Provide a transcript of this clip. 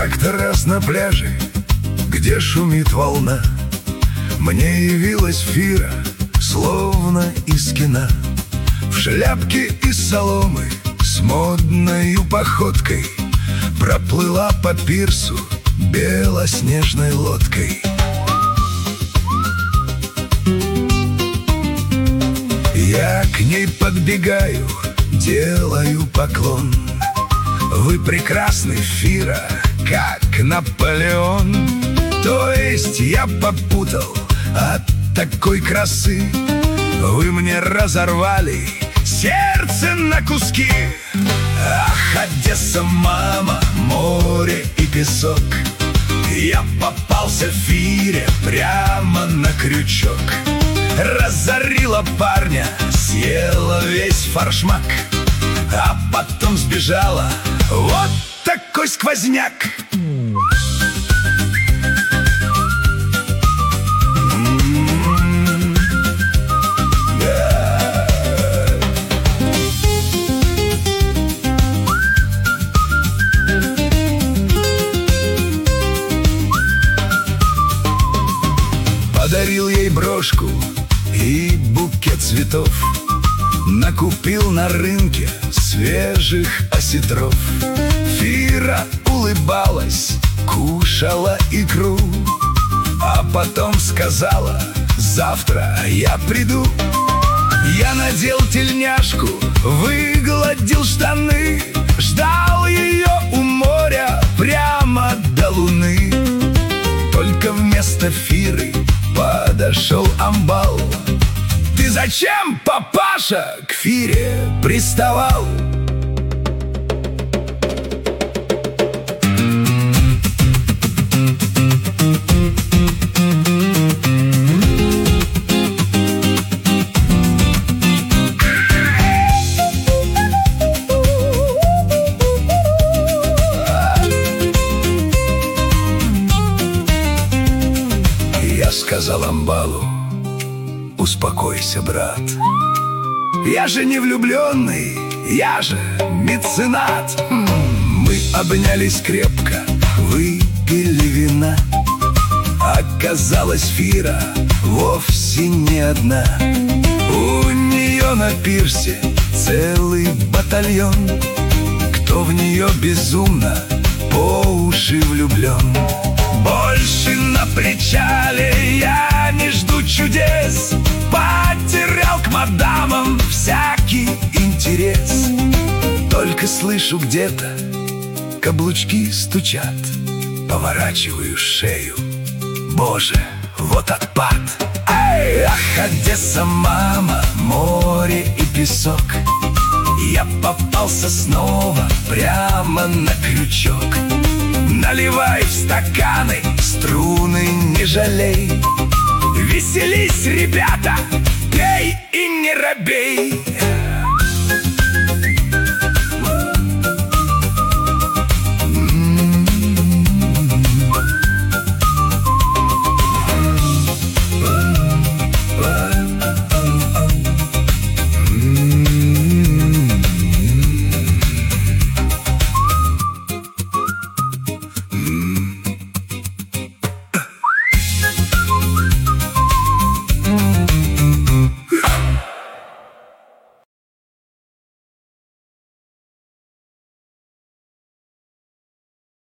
Как-то раз на пляже, где шумит волна, мне явилась Фира, словно из кино. В шляпке из соломы, с модною походкой, проплыла по пирсу белоснежной лодкой. Я к ней подбегаю, делаю поклон. Вы прекрасны, Фира, как Наполеон. То есть я попутал от такой красы. Вы мне разорвали сердце на куски. Ах, Одесса, мама, море и песок. Я попался Фире прямо на крючок. Разорила парня, съела весь форшмак, а потом сбежала. Вот такой сквозняк. Подарил ей брошку и букет цветов, накупил на рынке свежих осетров. Фира улыбалась, кушала икру, а потом сказала: завтра я приду. Я надел тельняшку, выгладил штаны, ждал ее у моря прямо до луны. Только вместо Фиры подошел амбал. Ты зачем, папаша, к Фире приставал? Я сказал амбалу: успокойся, брат. Я же не влюбленный, я же меценат. Мы обнялись крепко, выпили вина. Оказалась Фира вовсе не одна. У нее на пирсе целый батальон, кто в нее безумно по уши влюблен. Больше на причале я не жду чудес, потерял к мадамам всякий интерес. Только слышу где-то каблучки стучат, поворачиваю шею, боже, вот отпад. Эй, ах, Одесса, мама, море и песок. Я попался снова прямо на крючок. Наливай в стаканы, струны не жалей. Веселись, ребята, пей и не робей.